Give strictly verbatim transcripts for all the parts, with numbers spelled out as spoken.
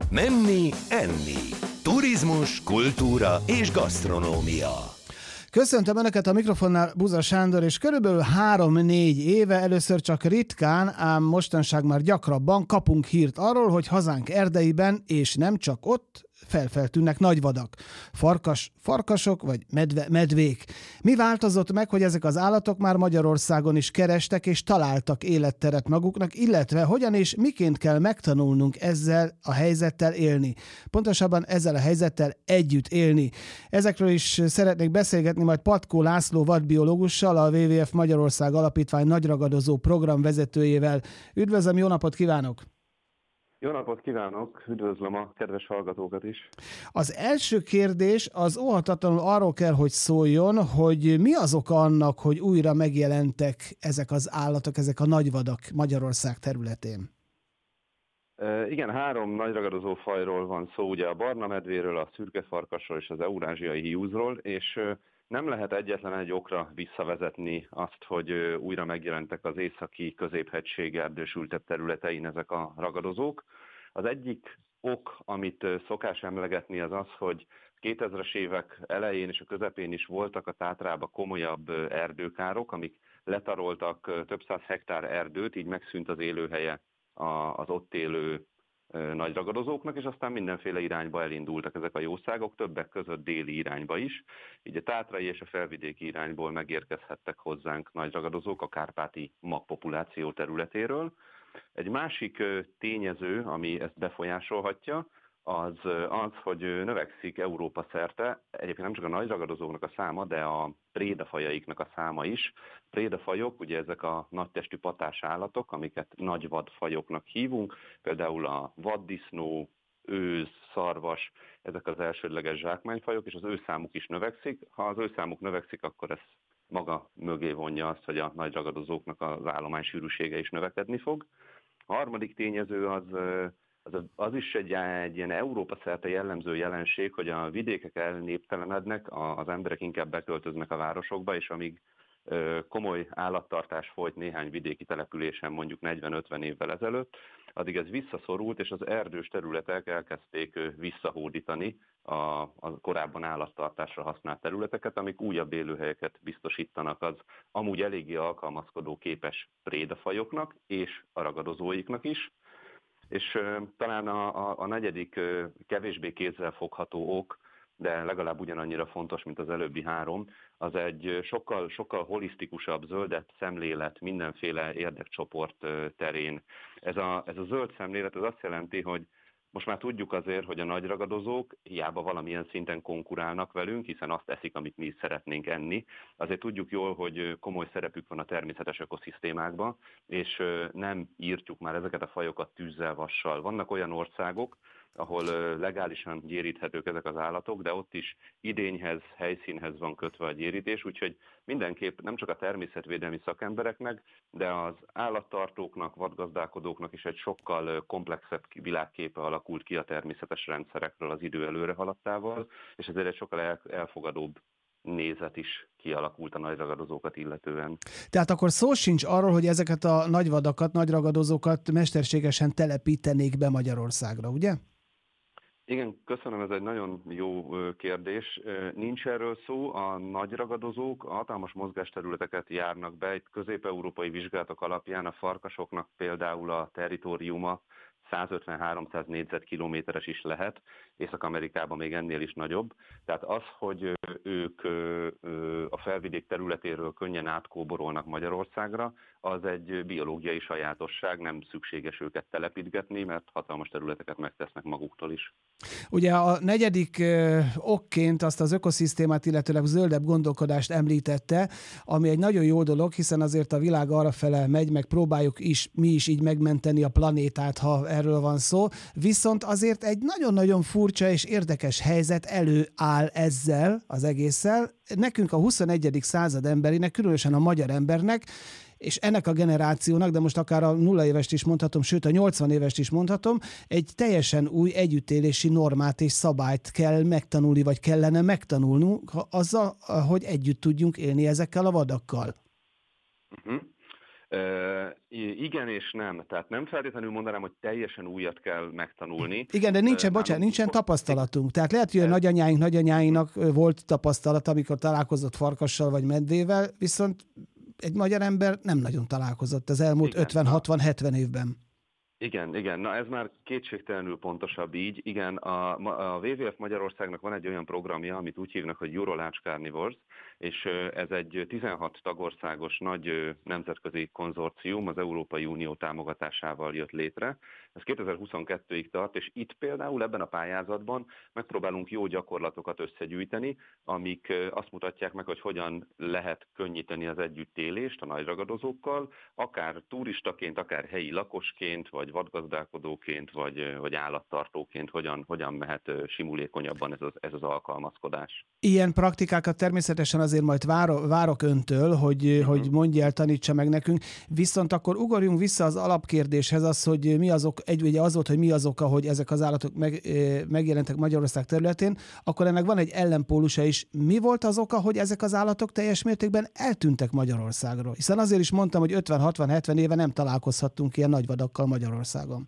Menni, enni. Turizmus, kultúra és gasztronómia. Köszöntöm Önöket a mikrofonnál, Buza Sándor, és körülbelül három-négy éve, először csak ritkán, ám mostanság már gyakrabban kapunk hírt arról, hogy hazánk erdeiben, és nem csak ott, felfeltűnnek nagyvadak. Farkas, farkasok vagy medve, medvék. Mi változott meg, hogy ezek az állatok már Magyarországon is kerestek és találtak életteret maguknak, illetve hogyan és miként kell megtanulnunk ezzel a helyzettel élni. Pontosabban ezzel a helyzettel együtt élni. Ezekről is szeretnék beszélgetni majd Patkó László vadbiológussal, a dupla vé vé ef Magyarország Alapítvány nagyragadozó programvezetőjével. Üdvözlöm, jó napot kívánok! Jó napot kívánok, üdvözlöm a kedves hallgatókat is. Az első kérdés az óhatatlanul arról kell, hogy szóljon, hogy mi az oka annak, hogy újra megjelentek ezek az állatok, ezek a nagyvadak Magyarország területén? E, igen, három nagyragadozó fajról van szó, ugye a barna medvéről, a szürkefarkasról és az eurázsiai hiúzról, és nem lehet egyetlen egy okra visszavezetni azt, hogy újra megjelentek az északi középhegység erdősültebb területein ezek a ragadozók. Az egyik ok, amit szokás emlegetni, az az, hogy kétezres évek elején és a közepén is voltak a Tátrába komolyabb erdőkárok, amik letaroltak több száz hektár erdőt, így megszűnt az élőhelye az ott élő nagy ragadozóknak, és aztán mindenféle irányba elindultak ezek a jószágok, többek között déli irányba is. Így a tátrai és a felvidéki irányból megérkezhettek hozzánk nagy ragadozók a kárpáti magpopuláció területéről. Egy másik tényező, ami ezt befolyásolhatja, az az, hogy növekszik Európa szerte, egyébként nem csak a nagy ragadozóknak a száma, de a prédafajaiknak a száma is. Prédafajok, ugye ezek a nagytestű patás állatok, amiket nagyvadfajoknak hívunk, például a vaddisznó, őz, szarvas, ezek az elsődleges zsákmányfajok, és az ő számuk is növekszik. Ha az ő számuk növekszik, akkor ez maga mögé vonja azt, hogy a nagy ragadozóknak az állomány sűrűsége is növekedni fog. A harmadik tényező az Az, az is egy, egy ilyen Európa szerte jellemző jelenség, hogy a vidékek elnéptelenednek, az emberek inkább beköltöznek a városokba, és amíg komoly állattartás folyt néhány vidéki településen mondjuk negyven-ötven évvel ezelőtt, addig ez visszaszorult, és az erdős területek elkezdték visszahódítani a, a korábban állattartásra használt területeket, amik újabb élőhelyeket biztosítanak az amúgy eléggé alkalmazkodó képes prédafajoknak és a ragadozóiknak is. És uh, talán a, a, a negyedik uh, kevésbé kézzelfogható ok, de legalább ugyanannyira fontos, mint az előbbi három, az egy sokkal, sokkal holisztikusabb, zöldebb szemlélet mindenféle érdekcsoport uh, terén. Ez a, ez a zöld szemlélet az azt jelenti, hogy most már tudjuk azért, hogy a nagy ragadozók hiába valamilyen szinten konkurálnak velünk, hiszen azt eszik, amit mi is szeretnénk enni. Azért tudjuk jól, hogy komoly szerepük van a természetes ökoszisztémákban, és nem írtjuk már ezeket a fajokat tűzzel, vassal. Vannak olyan országok, ahol legálisan gyéríthetők ezek az állatok, de ott is idényhez, helyszínhez van kötve a gyérítés, úgyhogy mindenképp nem csak a természetvédelmi szakembereknek, de az állattartóknak, vadgazdálkodóknak is egy sokkal komplexebb világképe alakult ki a természetes rendszerekről az idő előre haladtával, és ezért egy sokkal elfogadóbb nézet is kialakult a nagyragadozókat illetően. Tehát akkor szó sincs arról, hogy ezeket a nagyvadakat, nagyragadozókat mesterségesen telepítenék be Magyarországra, ugye? Igen, köszönöm, ez egy nagyon jó kérdés. Nincs erről szó, a nagy ragadozók hatalmas mozgásterületeket járnak be, egy közép-európai vizsgálatok alapján a farkasoknak például a territóriuma százötven-háromszáz négyzetkilométeres is lehet, Észak-Amerikában még ennél is nagyobb. Tehát az, hogy ők a felvidék területéről könnyen átkóborolnak Magyarországra, az egy biológiai sajátosság, nem szükséges őket telepítgetni, mert hatalmas területeket megtesznek maguktól is. Ugye a negyedik ö, okként azt az ökoszisztémát, illetőleg zöldebb gondolkodást említette, ami egy nagyon jó dolog, hiszen azért a világ arrafele megy, meg próbáljuk is, mi is így megmenteni a planétát, ha erről van szó, viszont azért egy nagyon-nagyon furcsa és érdekes helyzet előáll ezzel az egésszel. Nekünk a huszonegyedik század emberinek, különösen a magyar embernek, és ennek a generációnak, de most akár a nulla évest is mondhatom, sőt a nyolcvan évest is mondhatom, egy teljesen új együttélési normát és szabályt kell megtanulni, vagy kellene megtanulnunk azzal, hogy együtt tudjunk élni ezekkel a vadakkal. Uh-huh. Igen és nem. Tehát nem feltétlenül mondanám, hogy teljesen újat kell megtanulni. Igen, de nincsen, Uh, bocsánat, nincsen nem, tapasztalatunk. Tehát lehet, hogy a nagyanyáink, nagyanyáinak volt tapasztalat, amikor találkozott farkassal vagy medvével, viszont egy magyar ember nem nagyon találkozott az elmúlt ötven hatvan hetven évben. Igen, igen. Na ez már kétségtelenül pontosabb így. Igen, a, a dupla vé vé ef Magyarországnak van egy olyan programja, amit úgy hívnak, hogy Euro Large Carnivores, és ez egy tizenhat tagországos nagy nemzetközi konzorcium, az Európai Unió támogatásával jött létre. Ez kétezer-huszonkettőig tart, és itt például ebben a pályázatban megpróbálunk jó gyakorlatokat összegyűjteni, amik azt mutatják meg, hogy hogyan lehet könnyíteni az együttélést a nagyragadozókkal, akár turistaként, akár helyi lakosként, vagy vadgazdálkodóként, vagy, vagy állattartóként hogyan, hogyan mehet simulékonyabban ez az, ez az alkalmazkodás. Ilyen praktikákat természetesen azért majd várok, várok öntől, hogy, uh-huh. hogy mondja el, tanítsa meg nekünk. Viszont akkor ugorjunk vissza az alapkérdéshez, az, hogy mi azok, egy ugye az volt, hogy mi az oka, hogy ezek az állatok meg, megjelentek Magyarország területén, akkor ennek van egy ellenpólusa is. Mi volt az oka, hogy ezek az állatok teljes mértékben eltűntek Magyarországról? Hiszen azért is mondtam, hogy ötven hatvan hetven éve nem találkozhattunk ilyen nagyvadakkal Magyarországon.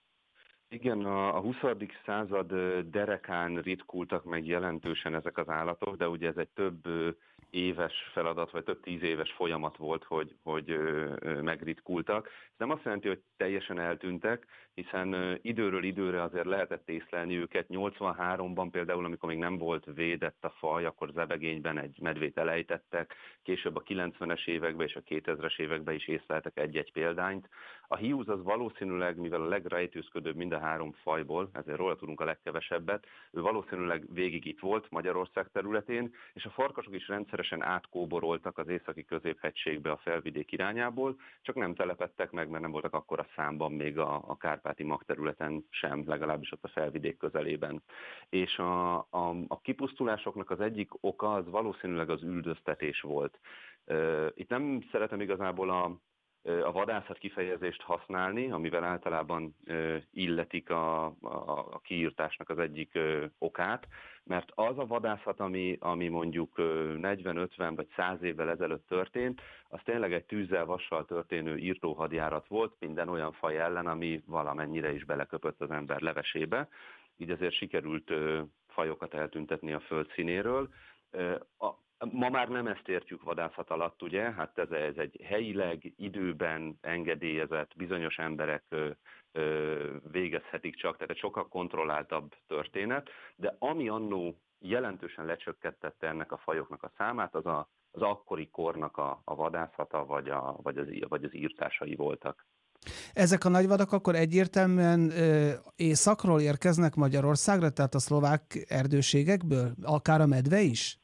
Igen, a huszadik század derekán ritkultak meg jelentősen ezek az állatok, de ugye ez egy több éves feladat, vagy több tíz éves folyamat volt, hogy, hogy megritkultak. Ez nem azt jelenti, hogy teljesen eltűntek, hiszen időről időre azért lehetett észlelni őket. nyolcvanháromban például, amikor még nem volt védett a faj, akkor Zebegényben egy medvét elejtettek, később a kilencvenes években és a kétezres években is észleltek egy-egy példányt. A hiúz az valószínűleg, mivel a legrejtőzködőbb mind a három fajból, ezért róla tudunk a legkevesebbet, ő valószínűleg végig itt volt Magyarország területén, és a farkasok is rendszeresen átkóboroltak az északi középhegységbe a felvidék irányából, csak nem telepedtek meg, mert nem voltak akkora számban még a, a kárpáti-mag területen sem, legalábbis ott a felvidék közelében. És a, a, a kipusztulásoknak az egyik oka az valószínűleg az üldöztetés volt. Itt nem szeretem igazából a a vadászat kifejezést használni, amivel általában illetik a, a, a kiírtásnak az egyik okát, mert az a vadászat, ami, ami mondjuk negyven, ötven vagy száz évvel ezelőtt történt, az tényleg egy tűzzel, vassal történő írtóhadjárat volt minden olyan faj ellen, ami valamennyire is beleköpött az ember levesébe. Így azért sikerült fajokat eltüntetni a föld színéről. A, Ma már nem ezt értjük vadászat alatt, ugye? Hát ez, ez egy helyileg, időben engedélyezett, bizonyos emberek ö, ö, végezhetik csak, tehát egy sokkal kontrolláltabb történet, de ami annó jelentősen lecsökkentette ennek a fajoknak a számát, az a, az akkori kornak a, a vadászata, vagy, a, vagy, az, vagy az írtásai voltak. Ezek a nagyvadak akkor egyértelműen ö, északról érkeznek Magyarországra, tehát a szlovák erdőségekből, akár a medve is?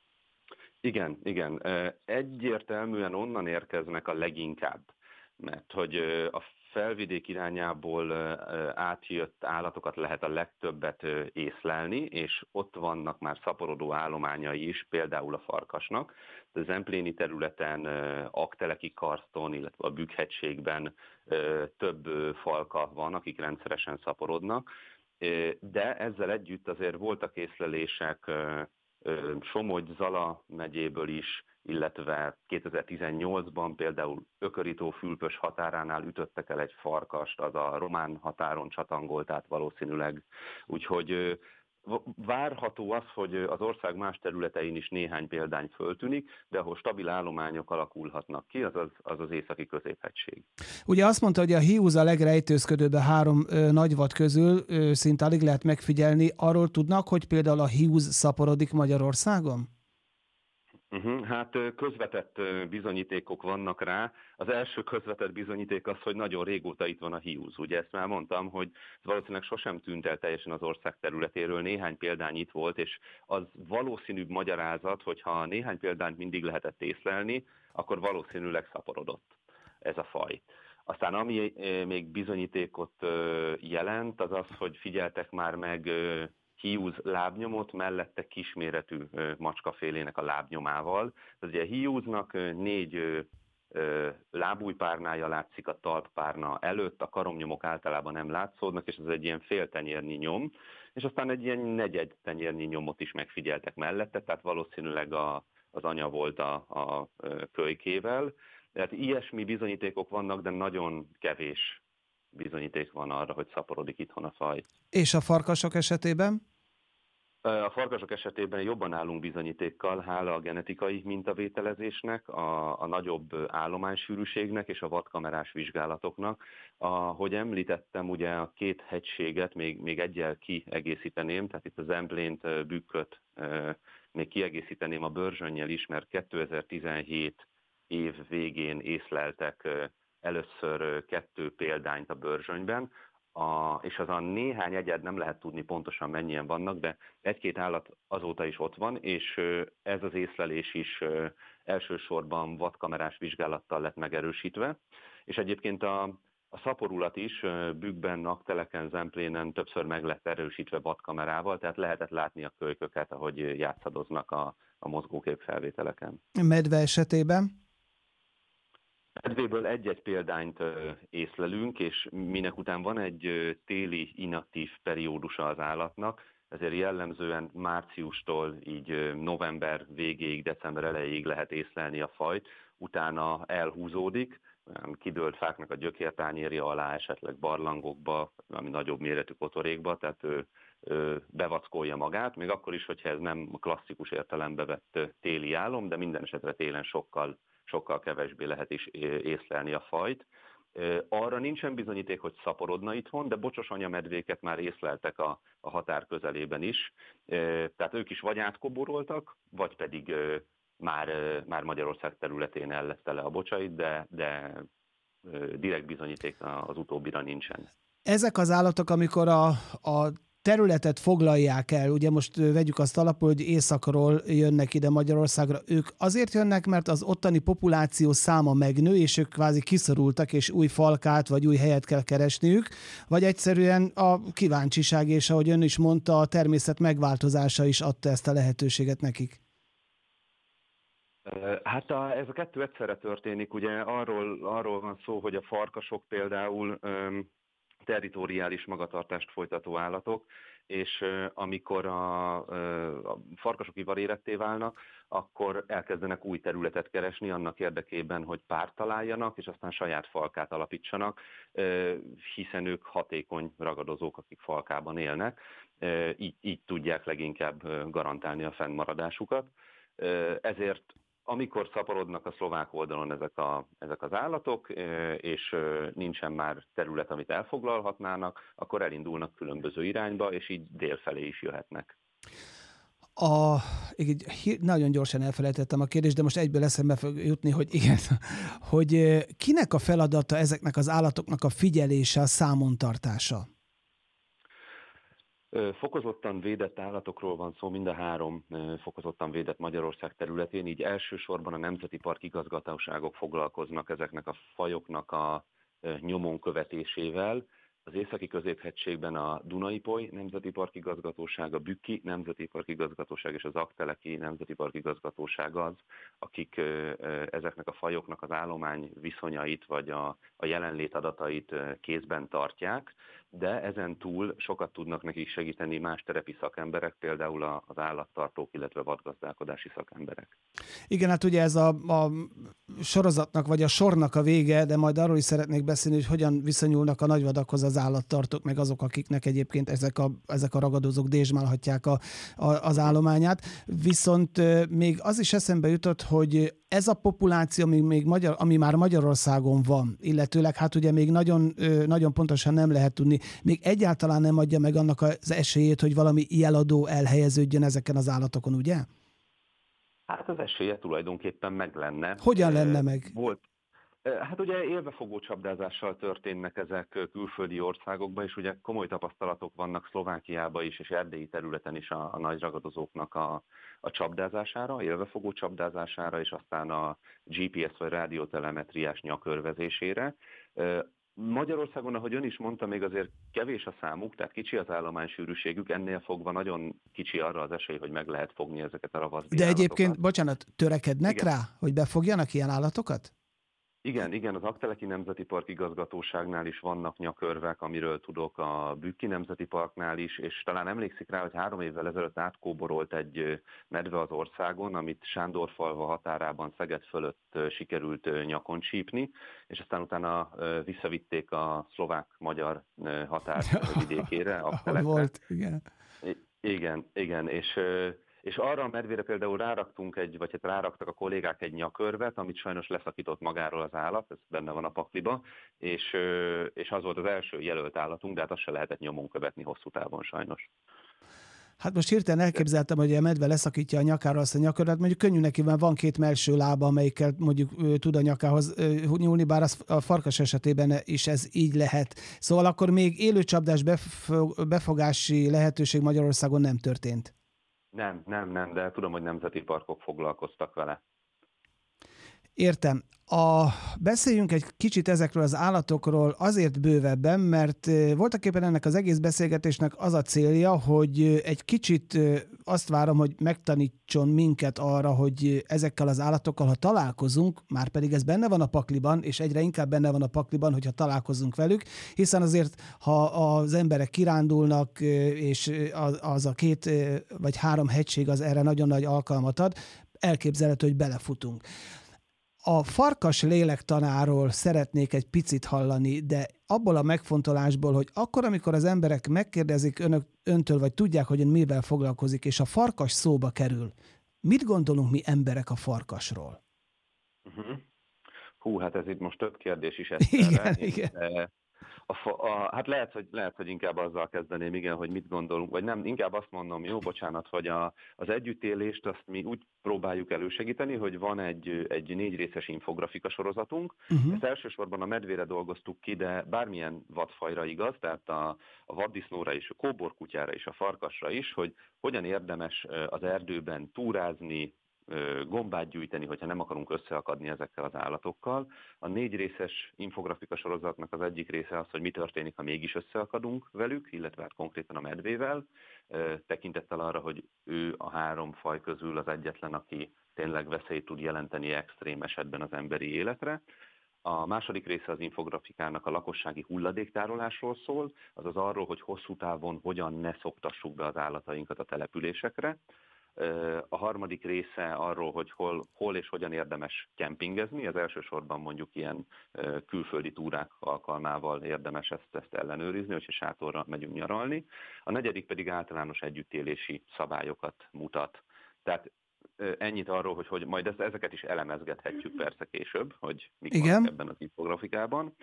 Igen, igen. Egyértelműen onnan érkeznek a leginkább, mert hogy a felvidék irányából átjött állatokat lehet a legtöbbet észlelni, és ott vannak már szaporodó állományai is, például a farkasnak. A Zempléni területen, Aggteleki karston, illetve a Bükk-hegységben több falka van, akik rendszeresen szaporodnak, de ezzel együtt azért voltak észlelések Somogy-Zala megyéből is, illetve kétezer-tizennyolcban például Ökörító-Fülpös határánál ütöttek el egy farkast, az a román határon csatangolt át valószínűleg. Úgyhogy várható az, hogy az ország más területein is néhány példány föltűnik, de ahol stabil állományok alakulhatnak ki, az az, az, az északi középhegység. Ugye azt mondta, hogy a hiúz a legrejtőzködőbb a három ö, nagyvad közül, ö, szinte alig lehet megfigyelni. Arról tudnak, hogy például a hiúz szaporodik Magyarországon? Uh-huh. Hát közvetett bizonyítékok vannak rá. Az első közvetett bizonyíték az, hogy nagyon régóta itt van a hiúz. Ugye ezt már mondtam, hogy ez valószínűleg sosem tűnt el teljesen az ország területéről, néhány példány itt volt, és az valószínűbb magyarázat, hogyha néhány példányt mindig lehetett észlelni, akkor valószínűleg szaporodott ez a faj. Aztán ami még bizonyítékot jelent, az az, hogy figyeltek már meg hiúz lábnyomot mellette kisméretű macskafélének a lábnyomával. Tehát ugye a hiúznak négy lábújpárnája látszik a talppárna előtt, a karomnyomok általában nem látszódnak, és ez egy ilyen fél tenyérnyi nyom, és aztán egy ilyen negyed tenyérnyi nyomot is megfigyeltek mellette, tehát valószínűleg a, az anya volt a, a kölykével, Tehát ilyesmi bizonyítékok vannak, de nagyon kevés bizonyíték van arra, hogy szaporodik itthon a faj. És a farkasok esetében? A farkasok esetében jobban állunk bizonyítékkal, hála a genetikai mintavételezésnek, a, a nagyobb állománysűrűségnek és a vadkamerás vizsgálatoknak. Ahogy említettem, ugye a két hegységet még, még egyel kiegészíteném, tehát itt a Zemplént, Bükköt még kiegészíteném a Börzsönnyel is, mert kétezer-tizenhét év végén észleltek először kettő példányt a Börzsönyben, A, és az a néhány egyed nem lehet tudni pontosan mennyien vannak, de egy-két állat azóta is ott van, és ez az észlelés is elsősorban vadkamerás vizsgálattal lett megerősítve, és egyébként a, a szaporulat is Bükkben, Nakteleken, Zemplénen többször meg lett erősítve vadkamerával, tehát lehetett látni a kölyköket, ahogy játszadoznak a, a mozgókép felvételeken. Medve esetében? Medvéből egy-egy példányt észlelünk, és minek után van egy téli inaktív periódusa az állatnak, ezért jellemzően márciustól így november végéig, december elejéig lehet észlelni a fajt, utána elhúzódik, kidőlt fáknak a gyökértányérja alá, esetleg barlangokba, ami nagyobb méretű kotorékba, tehát ő, ő bevackolja magát, még akkor is, hogyha ez nem klasszikus értelembe vett téli álom, de minden esetre télen sokkal sokkal kevésbé lehet is észlelni a fajt. Arra nincsen bizonyíték, hogy szaporodna itthon, de bocsos anyamedvéket már észleltek a, a határ közelében is. Tehát ők is vagy átkoboroltak, vagy pedig már, már Magyarország területén el lett tele a bocsait, de, de direkt bizonyíték az utóbbira nincsen. Ezek az állatok, amikor a, a területet foglalják el, ugye most vegyük azt alapul, hogy északról jönnek ide Magyarországra, ők azért jönnek, mert az ottani populáció száma megnő, és ők kvázi kiszorultak, és új falkát, vagy új helyet kell keresniük, vagy egyszerűen a kíváncsiság, és ahogy ön is mondta, a természet megváltozása is adta ezt a lehetőséget nekik. Hát a, ez a kettő egyszerre történik, ugye arról, arról van szó, hogy a farkasok például öm, territoriális magatartást folytató állatok, és amikor a, a farkasok ivaréretté válnak, akkor elkezdenek új területet keresni annak érdekében, hogy párt találjanak, és aztán saját falkát alapítsanak, hiszen ők hatékony ragadozók, akik falkában élnek, így, így tudják leginkább garantálni a fennmaradásukat. Ezért amikor szaporodnak a szlovák oldalon ezek, a, ezek az állatok, és nincsen már terület, amit elfoglalhatnának, akkor elindulnak különböző irányba, és így délfelé is jöhetnek. A, így, nagyon gyorsan elfelejtettem a kérdést, de most egyből eszembe fog jutni, hogy igen, hogy kinek a feladata ezeknek az állatoknak a figyelése, a számontartása? Fokozottan védett állatokról van szó, mind a három fokozottan védett Magyarország területén, így elsősorban a Nemzeti Park igazgatóságok foglalkoznak ezeknek a fajoknak a nyomon követésével. Az északi középhegységben a Duna-Ipoly Nemzeti Park igazgatóság, a Bükki Nemzeti Park igazgatóság és az Akteleki Nemzeti Park igazgatóság az, akik ezeknek a fajoknak az állomány viszonyait vagy a, a jelenlét adatait kézben tartják, de ezen túl sokat tudnak nekik segíteni más terepi szakemberek, például az állattartók, illetve vadgazdálkodási szakemberek. Igen, hát ugye ez a, a sorozatnak vagy a sornak a vége, de majd arról is szeretnék beszélni, hogy hogyan viszonyulnak a nagyvadakhoz az állattartók, meg azok, akiknek egyébként ezek a, ezek a ragadozók dézsmálhatják a, a, az állományát. Viszont még az is eszembe jutott, hogy ez a populáció, ami, még Magyar, ami már Magyarországon van, illetőleg hát ugye még nagyon, nagyon pontosan nem lehet tudni, még egyáltalán nem adja meg annak az esélyét, hogy valami jeladó elhelyeződjön ezeken az állatokon, ugye? Hát az esélye tulajdonképpen meg lenne. Hogyan lenne meg? Volt. Hát ugye élvefogó csapdázással történnek ezek külföldi országokban, és ugye komoly tapasztalatok vannak Szlovákiában is, és erdélyi területen is a, a nagy ragadozóknak a, a csapdázására, élvefogó csapdázására, és aztán a gé pé es vagy rádiótelemetriás nyakörvezésére. Magyarországon, ahogy ön is mondta, még azért kevés a számuk, tehát kicsi az állománysűrűségük, ennél fogva nagyon kicsi arra az esély, hogy meg lehet fogni ezeket a ravaszdi De állatokat. egyébként, bocsánat, törekednek Igen. rá, hogy befogjanak ilyen állatokat? Igen, igen, az Aggteleki Nemzeti Park igazgatóságnál is vannak nyakörvek, amiről tudok, a Bükki Nemzeti Parknál is, és talán emlékszik rá, hogy három évvel ezelőtt átkóborolt egy medve az országon, amit Sándorfalva határában Szeged fölött sikerült nyakon csípni, és aztán utána visszavitték a szlovák-magyar határ vidékére, Aggtelekre. Volt, igen. Igen, igen, és... És arra a medvére például ráraktunk egy, vagy hát ráraktak a kollégák egy nyakörvet, amit sajnos leszakított magáról az állat, ez benne van a pakliba, és, és az volt az első jelölt állatunk, de hát azt se lehetett nyomon követni hosszú távon sajnos. Hát most hirtelen elképzeltem, hogy a medve leszakítja a nyakáról azt a nyakörvet, mondjuk könnyű neki, mert van két mellső lába, amelyikkel mondjuk ő, tud a nyakához nyúlni, bár az, a farkas esetében is ez így lehet. Szóval akkor még élőcsapdás befogási lehetőség Magyarországon nem történt. Nem, nem, nem, de tudom, hogy nemzeti parkok foglalkoztak vele. Értem. A, beszéljünk egy kicsit ezekről az állatokról azért bővebben, mert voltaképpen ennek az egész beszélgetésnek az a célja, hogy egy kicsit azt várom, hogy megtanítson minket arra, hogy ezekkel az állatokkal, ha találkozunk, már pedig ez benne van a pakliban, és egyre inkább benne van a pakliban, hogyha találkozunk velük, hiszen azért, ha az emberek kirándulnak, és az a két vagy három hegység az erre nagyon nagy alkalmat ad, elképzelhető, hogy belefutunk. A farkas lélektanáról szeretnék egy picit hallani, de abból a megfontolásból, hogy akkor, amikor az emberek megkérdezik önök, öntől, vagy tudják, hogy ön mivel foglalkozik, és a farkas szóba kerül, mit gondolunk mi emberek a farkasról? Uh-huh. Hú, hát ez itt most több kérdés is egyszerre. Igen, igen. De... A, a, hát lehet hogy, lehet, hogy inkább azzal kezdeném, igen, hogy mit gondolunk, vagy nem, inkább azt mondom, jó, bocsánat, hogy a, az együttélést azt mi úgy próbáljuk elősegíteni, hogy van egy, egy négy részes infografika sorozatunk. Uh-huh. Ezt elsősorban a medvére dolgoztuk ki, de bármilyen vadfajra igaz, tehát a, a vaddisznóra is, a kóborkutyára is, a farkasra is, hogy hogyan érdemes az erdőben túrázni, gombát gyűjteni, hogyha nem akarunk összeakadni ezekkel az állatokkal. A négy részes infografika sorozatnak az egyik része az, hogy mi történik, ha mégis összeakadunk velük, illetve hát konkrétan a medvével, tekintettel arra, hogy ő a három faj közül az egyetlen, aki tényleg veszélyt tud jelenteni extrém esetben az emberi életre. A második része az infografikának a lakossági hulladéktárolásról szól, azaz arról, hogy hosszú távon hogyan ne szoktassuk be az állatainkat a településekre. A harmadik része arról, hogy hol, hol és hogyan érdemes kempingezni, az elsősorban mondjuk ilyen külföldi túrák alkalmával érdemes ezt, ezt ellenőrizni, hogyha sátorra megyünk nyaralni. A negyedik pedig általános együttélési szabályokat mutat. Tehát ennyit arról, hogy, hogy majd ezeket is elemezgethetjük persze később, hogy mik vannak ebben az infografikában.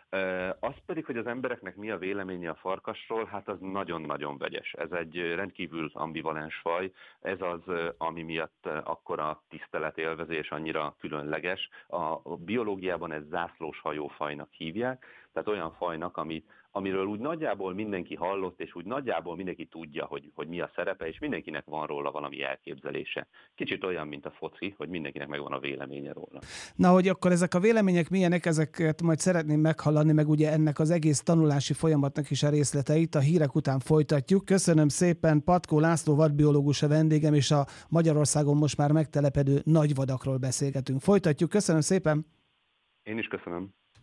Az pedig, hogy az embereknek mi a véleménye a farkasról, hát az nagyon-nagyon vegyes. Ez egy rendkívül ambivalens faj, ez az, ami miatt akkora tiszteletélvezés, annyira különleges. A biológiában ez zászlós hajófajnak hívják, tehát olyan fajnak, ami, amiről úgy nagyjából mindenki hallott, és úgy nagyjából mindenki tudja, hogy, hogy mi a szerepe, és mindenkinek van róla valami elképzelése. Kicsit olyan, mint a foci, hogy mindenkinek megvan a véleménye róla. Na, hogy akkor ezek a vélemények milyenek, ezeket majd szeretném meghallani, meg ugye ennek az egész tanulási folyamatnak is a részleteit a hírek után folytatjuk. Köszönöm szépen, Patkó László vadbiológus a vendégem, és a Magyarországon most már megtelepedő nagyvadakról beszélgetünk. Folytatjuk, köszönöm szépen! Én is köszönöm.